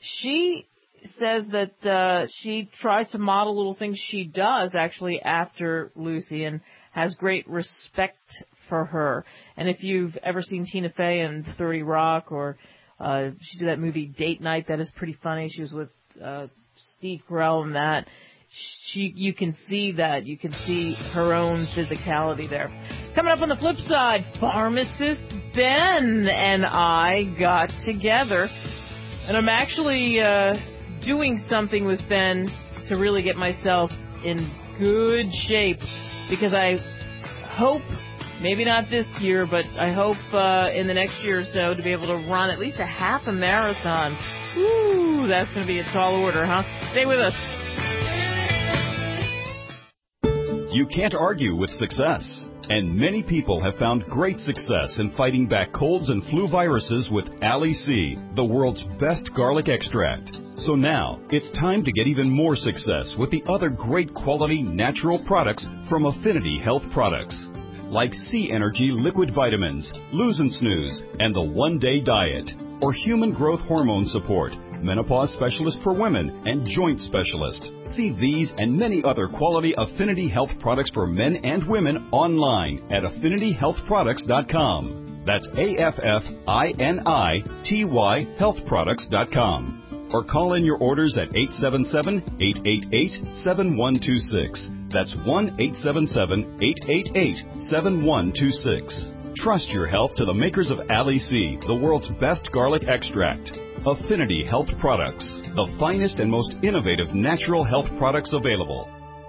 Speaker 2: she says that uh, she tries to model little things she does actually after Lucy, and has great respect for her. And if you've ever seen Tina Fey in thirty Rock, or uh, she did that movie Date Night, that is pretty funny. She was with uh, Steve Carell in that. She, you can see that. You can see her own physicality there. Coming up on the flip side, pharmacist Ben and I got together, and I'm actually uh, doing something with Ben to really get myself in good shape, because I hope, maybe not this year, but I hope uh, in the next year or so to be able to run at least a half a marathon. Woo, that's going to be a tall order, huh? Stay with us.
Speaker 13: You can't argue with success. And many people have found great success in fighting back colds and flu viruses with Ali C, the world's best garlic extract. So now, it's time to get even more success with the other great quality natural products from Affinity Health Products, like Sea Energy Liquid Vitamins, Lose and Snooze, and the One Day Diet, or Human Growth Hormone Support, Menopause Specialist for Women, and Joint Specialist. See these and many other quality Affinity Health products for men and women online at affinity health products dot com. That's A F F I N I T Y health products dot com. Or call in your orders at eight seven seven, eight eight eight, seven one two six. That's one eight seven seven, eight eight eight, seven one two six. Trust your health to the makers of Ali C, the world's best garlic extract. Affinity Health Products, the finest and most innovative natural health products available.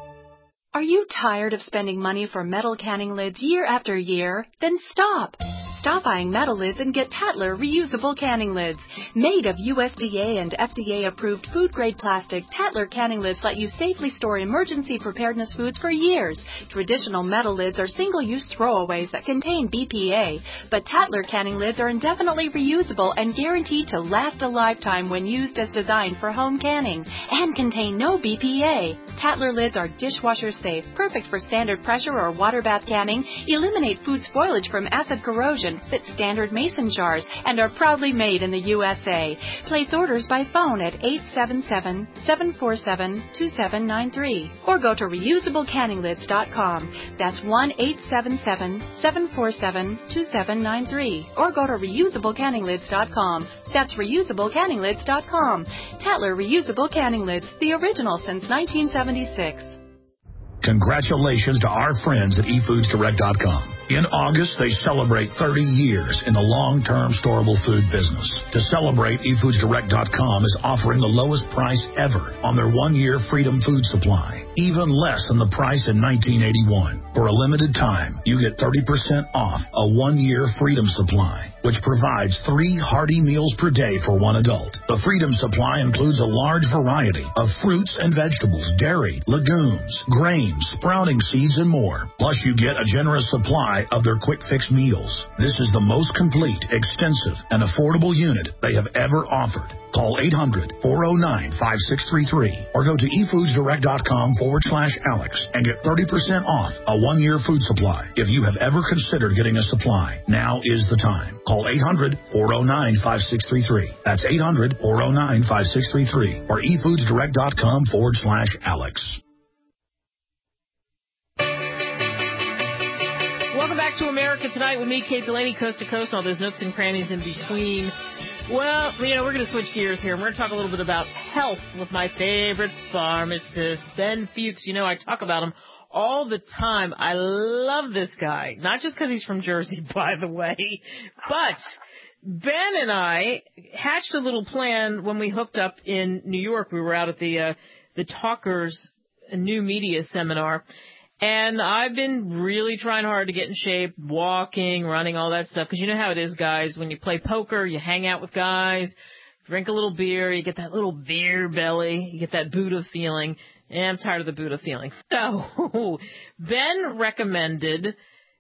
Speaker 14: Are you tired of spending money for metal canning lids year after year? Then stop. Stop buying metal lids and get Tatler reusable canning lids. Made of U S D A and F D A-approved food-grade plastic, Tatler canning lids let you safely store emergency preparedness foods for years. Traditional metal lids are single-use throwaways that contain B P A, but Tatler canning lids are indefinitely reusable and guaranteed to last a lifetime when used as designed for home canning, and contain no B P A. Tatler lids are dishwasher safe, perfect for standard pressure or water bath canning, eliminate food spoilage from acid corrosion, fit standard mason jars, and are proudly made in the U S A. Place orders by phone at eight seven seven, seven four seven, two seven nine three or go to reusable canning lids dot com. That's one eight seven seven, seven four seven, two seven nine three or go to reusable canning lids dot com. That's reusable canning lids dot com. Tatler Reusable Canning Lids, the original since nineteen seventy-six.
Speaker 15: Congratulations to our friends at e foods direct dot com. In August, they celebrate thirty years in the long-term storable food business. To celebrate, e foods direct dot com is offering the lowest price ever on their one-year Freedom Food Supply, even less than the price in nineteen eighty-one. For a limited time, you get thirty percent off a one-year Freedom Supply, which provides three hearty meals per day for one adult. The Freedom Supply includes a large variety of fruits and vegetables, dairy, legumes, grains, sprouting seeds, and more. Plus, you get a generous supply of their quick fix meals. This is the most complete, extensive, and affordable unit they have ever offered. Call eight hundred, four oh nine, five six three three or go to e foods direct dot com forward slash Alex and get thirty percent off a one-year food supply. If you have ever considered getting a supply, now is the time. Call eight hundred, four oh nine, five six three three. That's eight hundred, four oh nine, five six three three or e foods direct dot com forward slash Alex.
Speaker 2: Welcome back to America Tonight with me, Kate Delaney, coast to coast, all those nooks and crannies in between. Well, you know, we're going to switch gears here. We're going to talk a little bit about health with my favorite pharmacist, Ben Fuchs. You know, I talk about him all the time. I love this guy, not just because he's from Jersey, by the way, but Ben and I hatched a little plan when we hooked up in New York. We were out at the uh, the Talkers New Media Seminar. And I've been really trying hard to get in shape, walking, running, all that stuff. Because you know how it is, guys. When you play poker, you hang out with guys, drink a little beer, you get that little beer belly, you get that Buddha feeling. And I'm tired of the Buddha feeling. So Ben recommended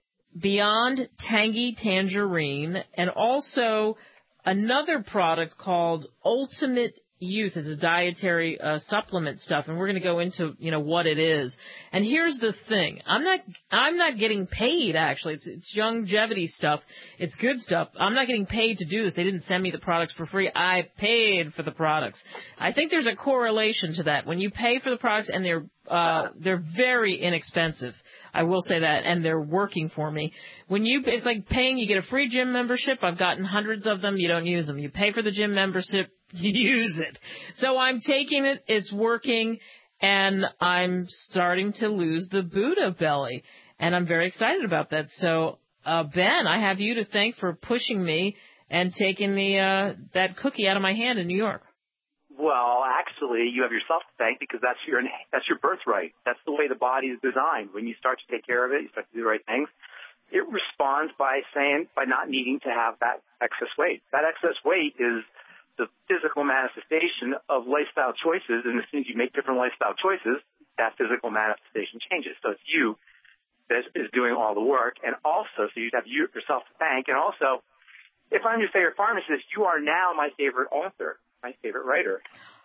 Speaker 2: Beyond Tangy Tangerine and also another product called Ultimate Youth. Is a dietary uh, supplement stuff, and we're going to go into, you know, what it is. And here's the thing: I'm not, I'm not getting paid. Actually, it's it's longevity stuff. It's good stuff. I'm not getting paid to do this. They didn't send me the products for free. I paid for the products. I think there's a correlation to that. When you pay for the products and they're uh, they're very inexpensive. I will say that, and they're working for me. When you, it's like paying. You get a free gym membership. I've gotten hundreds of them. You don't use them. You pay for the gym membership. You use it. So I'm taking it, it's working, and I'm starting to lose the Buddha belly. And I'm very excited about that. So, uh, Ben, I have you to thank for pushing me and taking the uh, that cookie out of my hand in New York.
Speaker 16: Well, actually, you have yourself to thank because that's your that's your birthright. That's the way the body is designed. When you start to take care of it, you start to do the right things, it responds by saying, by not needing to have that excess weight. That excess weight is the physical manifestation of lifestyle choices, and as soon as you make different lifestyle choices, that physical manifestation changes. So it's you that is doing all the work, and also, so you have you, yourself to thank, and also, if I'm your favorite pharmacist, you are now my favorite author, my favorite writer.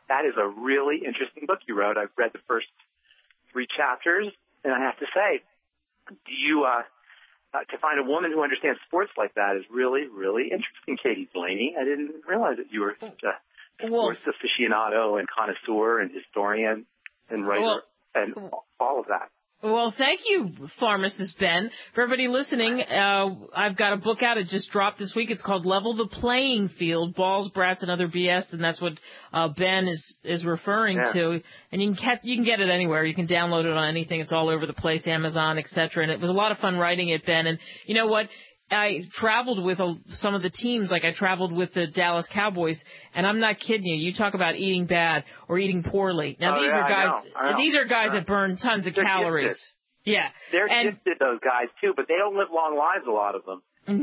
Speaker 16: that is a really interesting book you wrote. I've read the first three chapters, and I have to say, do you uh, uh, to find a woman who understands sports like that is really, really interesting, Katie Blaney. I didn't realize that you were such a
Speaker 2: well,
Speaker 16: sports aficionado and connoisseur and historian and writer
Speaker 2: well,
Speaker 16: and all of that.
Speaker 2: Well, thank you, Pharmacist Ben. For everybody listening, uh, I've got a book out. It just dropped this week. It's called Level the Playing Field, Balls, Brats, and Other B S, and that's what uh, Ben is, is referring
Speaker 16: yeah.
Speaker 2: to. And you can, get, you can get it anywhere. You can download it on anything. It's all over the place, Amazon, et cetera. And it was a lot of fun writing it, Ben. And you know what? I traveled with a, some of the teams, like I traveled with the Dallas Cowboys, and I'm not kidding you. You talk about eating bad or eating poorly. Now
Speaker 16: oh,
Speaker 2: these
Speaker 16: yeah,
Speaker 2: are guys,
Speaker 16: I know, I know.
Speaker 2: these are guys
Speaker 16: yeah.
Speaker 2: that burn tons of
Speaker 16: They're
Speaker 2: calories.
Speaker 16: Gifted.
Speaker 2: Yeah,
Speaker 16: they're
Speaker 2: and,
Speaker 16: gifted, those guys too, but they don't live long lives. A lot of them.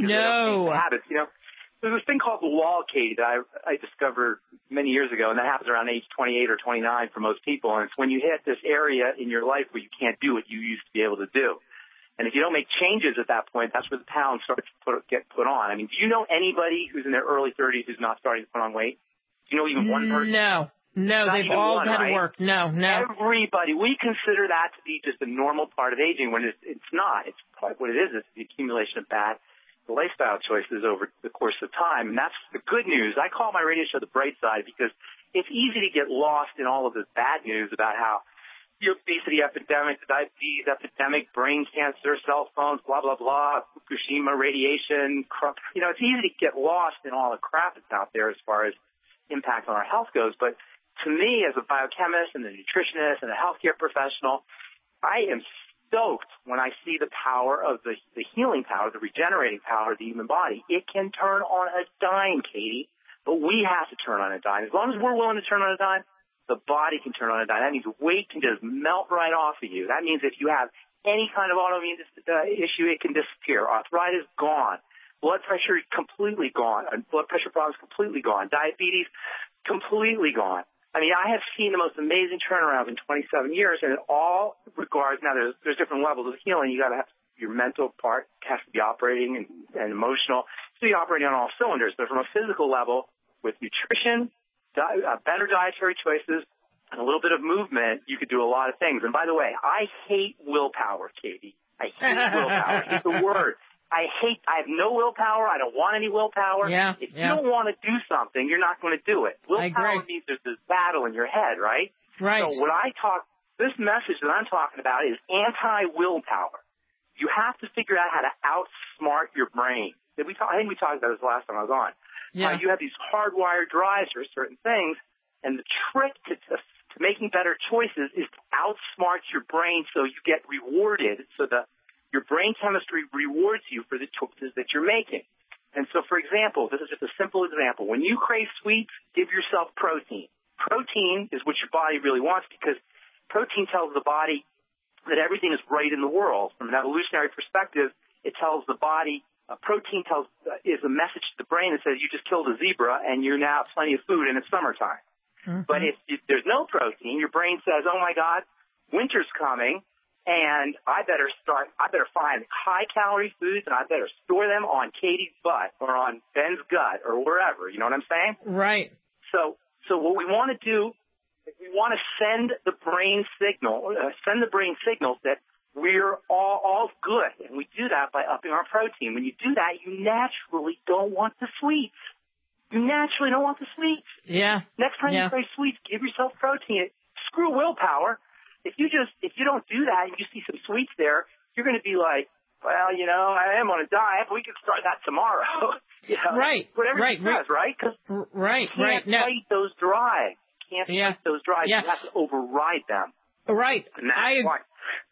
Speaker 2: No
Speaker 16: habits. You know, there's this thing called the wall, Katie, that I, I discovered many years ago, and that happens around age twenty-eight or twenty-nine for most people. And it's when you hit this area in your life where you can't do what you used to be able to do. And if you don't make changes at that point, that's where the pounds start to put, get put on. I mean, do you know anybody who's in their early thirties who's not starting to put on weight? Do you know even one person?
Speaker 2: No. No,
Speaker 16: not
Speaker 2: they've all
Speaker 16: one,
Speaker 2: had
Speaker 16: right?
Speaker 2: to work. No, no.
Speaker 16: Everybody. We consider that to be just a normal part of aging when it's, it's not. It's part, what it is. It's the accumulation of bad lifestyle choices over the course of time. And that's the good news. I call my radio show The Bright Side because it's easy to get lost in all of this bad news about how the obesity epidemic, the diabetes epidemic, brain cancer, cell phones, blah, blah, blah, Fukushima radiation. You know, it's easy to get lost in all the crap that's out there as far as impact on our health goes. But to me, as a biochemist and a nutritionist and a healthcare professional, I am stoked when I see the power of the, the healing power, the regenerating power of the human body. It can turn on a dime, Katie, but we have to turn on a dime. As long as we're willing to turn on a dime, the body can turn on a dime. That means weight can just melt right off of you. That means if you have any kind of autoimmune uh, issue, it can disappear. Arthritis, gone. Blood pressure, completely gone. Blood pressure problems, completely gone. Diabetes, completely gone. I mean, I have seen the most amazing turnarounds in twenty-seven years, and in all regards, now there's, there's different levels of healing. You got to have your mental part has to be operating and, and emotional to be operating on all cylinders. But from a physical level, with nutrition, di- uh, better dietary choices, and a little bit of movement, you could do a lot of things. And by the way, I hate willpower, Katie. I hate willpower. I hate the word. I hate, I have no willpower. I don't want any willpower.
Speaker 2: Yeah,
Speaker 16: if
Speaker 2: yeah.
Speaker 16: you don't want to do something, you're not going to do it. Willpower means there's this battle in your head, right?
Speaker 2: Right.
Speaker 16: So what I talk, this message that I'm talking about is anti-willpower. You have to figure out how to outsmart your brain. Did we talk, I think we talked about this last time I was on.
Speaker 2: Yeah.
Speaker 16: Uh, you have these hardwired drives for certain things, and the trick to, to, to making better choices is to outsmart your brain so you get rewarded, so the your brain chemistry rewards you for the choices that you're making. And so, for example, this is just a simple example. When you crave sweets, give yourself protein. Protein is what your body really wants because protein tells the body that everything is right in the world. From an evolutionary perspective, it tells the body, uh, protein tells uh, is a message to the brain that says you just killed a zebra and you now have plenty of food and it's summertime. Mm-hmm. But if, if there's no protein, your brain says, oh, my God, winter's coming. And I better start, I better find high-calorie foods, and I better store them on Katie's butt or on Ben's gut or wherever. You know what I'm saying?
Speaker 2: Right.
Speaker 16: So so what we want to do is we want to send the brain signal, uh, send the brain signals that we're all, all good. And we do that by upping our protein. When you do that, you naturally don't want the sweets. You naturally don't want the sweets.
Speaker 2: Yeah.
Speaker 16: Next time
Speaker 2: yeah.
Speaker 16: you crave sweets, give yourself protein. Screw willpower. If you just, if you don't do that and you see some sweets there, you're going to be like, well, you know, I am on a diet, but we can start that tomorrow. you know,
Speaker 2: right,
Speaker 16: whatever
Speaker 2: right,
Speaker 16: it says, right? Because
Speaker 2: right,
Speaker 16: you can't
Speaker 2: right. No.
Speaker 16: fight those drives. You can't
Speaker 2: yeah.
Speaker 16: fight those drives.
Speaker 2: Yeah.
Speaker 16: You have to override them.
Speaker 2: Right.
Speaker 16: And that's
Speaker 2: I,
Speaker 16: why.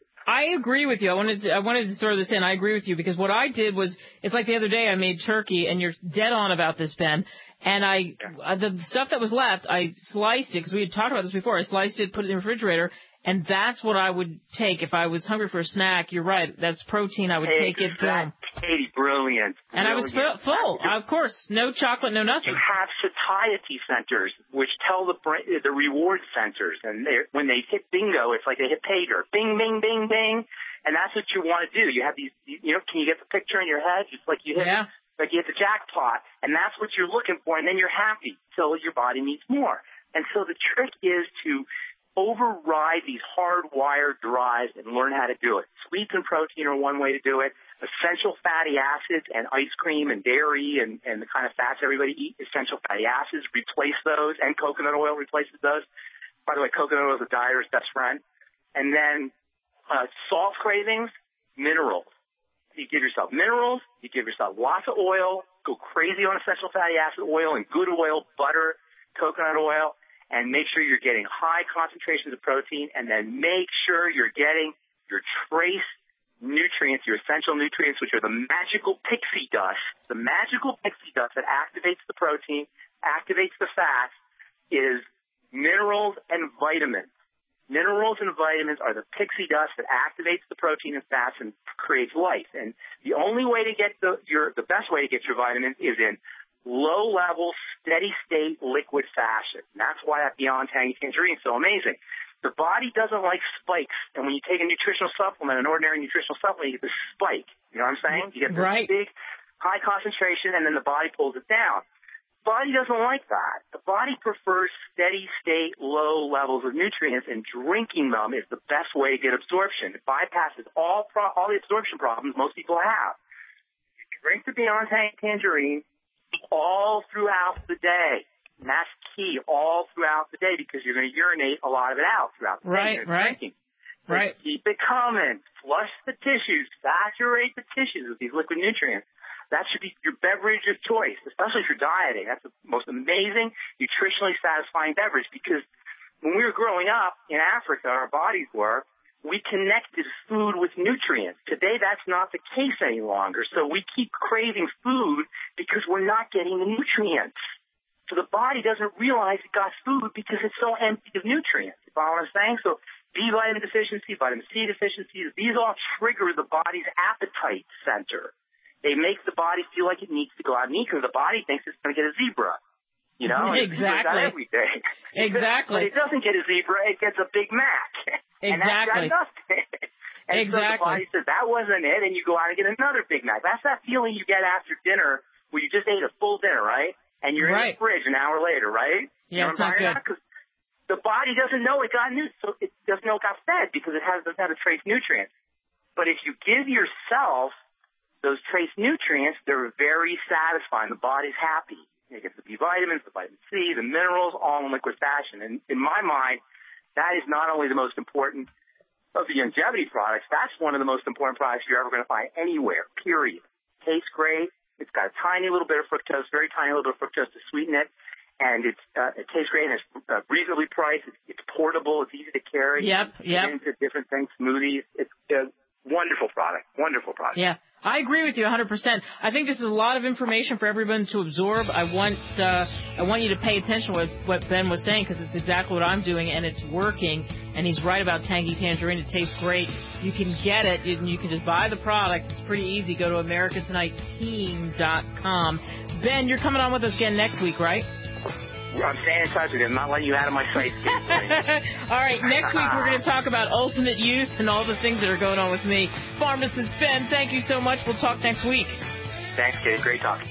Speaker 2: I agree with you. I wanted to, I wanted to throw this in. I agree with you because what I did was, it's like the other day I made turkey, and you're dead on about this, Ben. And I, uh, the stuff that was left, I sliced it because we had talked about this before. I sliced it, put it in the refrigerator. And that's what I would take if I was hungry for a snack. You're right. That's protein. I would
Speaker 16: hey,
Speaker 2: take it. Boom.
Speaker 16: Katie, brilliant.
Speaker 2: And I was full. full of course. No chocolate, no nothing.
Speaker 16: You have satiety centers, which tell the brain, the reward centers. And when they hit bingo, it's like they hit pay dirt. Bing, bing, bing, bing. And that's what you want to do. You have these, you know, can you get the picture in your head? It's like you hit,
Speaker 2: yeah.
Speaker 16: like you hit the jackpot. And that's what you're looking for. And then you're happy till your body needs more. And so the trick is to override these hardwired drives and learn how to do it. Sweets and protein are one way to do it. Essential fatty acids and ice cream and dairy and, and the kind of fats everybody eats, essential fatty acids, replace those, and coconut oil replaces those. By the way, coconut oil is a dieter's best friend. And then uh, salt cravings, minerals. You give yourself minerals, you give yourself lots of oil, go crazy on essential fatty acid oil and good oil, butter, coconut oil, and make sure you're getting high concentrations of protein, and then make sure you're getting your trace nutrients, your essential nutrients, which are the magical pixie dust. The magical pixie dust that activates the protein, activates the fats, is minerals and vitamins. Minerals and vitamins are the pixie dust that activates the protein and fats and creates life. And the only way to get the your the best way to get your vitamins is in low-level, steady-state liquid fashion. And that's why that Beyond Tangy Tangerine is so amazing. The body doesn't like spikes, and when you take a nutritional supplement, an ordinary nutritional supplement, you get this spike. You know what I'm saying? You get this
Speaker 2: right.
Speaker 16: big, high concentration, and then the body pulls it down. The body doesn't like that. The body prefers steady-state, low levels of nutrients, and drinking them is the best way to get absorption. It bypasses all pro- all the absorption problems most people have. You drink the Beyond Tangy Tangerine all throughout the day. And that's key, all throughout the day, because you're going to urinate a lot of it out throughout the
Speaker 2: right,
Speaker 16: day.
Speaker 2: Right, right.
Speaker 16: So
Speaker 2: right.
Speaker 16: Keep it coming. Flush the tissues. Saturate the tissues with these liquid nutrients. That should be your beverage of choice, especially if you're dieting. That's the most amazing, nutritionally satisfying beverage, because when we were growing up in Africa, our bodies were, we connected food with nutrients. Today, that's not the case any longer. So we keep craving food because we're not getting the nutrients. So the body doesn't realize it got food because it's so empty of nutrients. You follow what I'm saying? So B vitamin deficiency, vitamin C deficiency, these all trigger the body's appetite center. They make the body feel like it needs to go out and eat because the body thinks it's going to get a zebra. You know,
Speaker 2: exactly.
Speaker 16: Every day.
Speaker 2: Exactly.
Speaker 16: But it doesn't get a zebra; it gets a Big Mac. And
Speaker 2: exactly.
Speaker 16: that's got nothing. And
Speaker 2: exactly.
Speaker 16: so the body says that wasn't it, and you go out and get another Big Mac. That's that feeling you get after dinner, where you just ate a full dinner, right? And you're
Speaker 2: right.
Speaker 16: in the fridge an hour later, right?
Speaker 2: Yeah,
Speaker 16: you know
Speaker 2: it's not good.
Speaker 16: Because the body doesn't know it got new, so it doesn't know it got fed because it has doesn't have the trace nutrients. But if you give yourself those trace nutrients, they're very satisfying. The body's happy. You get the B vitamins, the vitamin C, the minerals, all in liquid fashion. And in my mind, that is not only the most important of the longevity products, that's one of the most important products you're ever going to find anywhere, period. Tastes great. It's got a tiny little bit of fructose, very tiny little bit of fructose to sweeten it. And it's, uh, it tastes great, and it's uh, reasonably priced. It's, it's portable. It's easy to carry.
Speaker 2: Yep, yep.
Speaker 16: Into different things, smoothies. It's a wonderful product, wonderful product.
Speaker 2: Yeah. I agree with you one hundred percent. I think this is a lot of information for everyone to absorb. I want uh, I want you to pay attention to what, what Ben was saying, because it's exactly what I'm doing, and it's working. And he's right about Tangy Tangerine. It tastes great. You can get it. You, you can just buy the product. It's pretty easy. Go to America Tonight Team dot com. Ben, you're coming on with us again next week, right?
Speaker 16: I'm staying in touch with you. I'm not letting you out of my sight.
Speaker 2: All right, next week we're going to talk about Ultimate Youth and all the things that are going on with me. Pharmacist Ben, thank you so much. We'll talk next week.
Speaker 16: Thanks, kid. Great talking.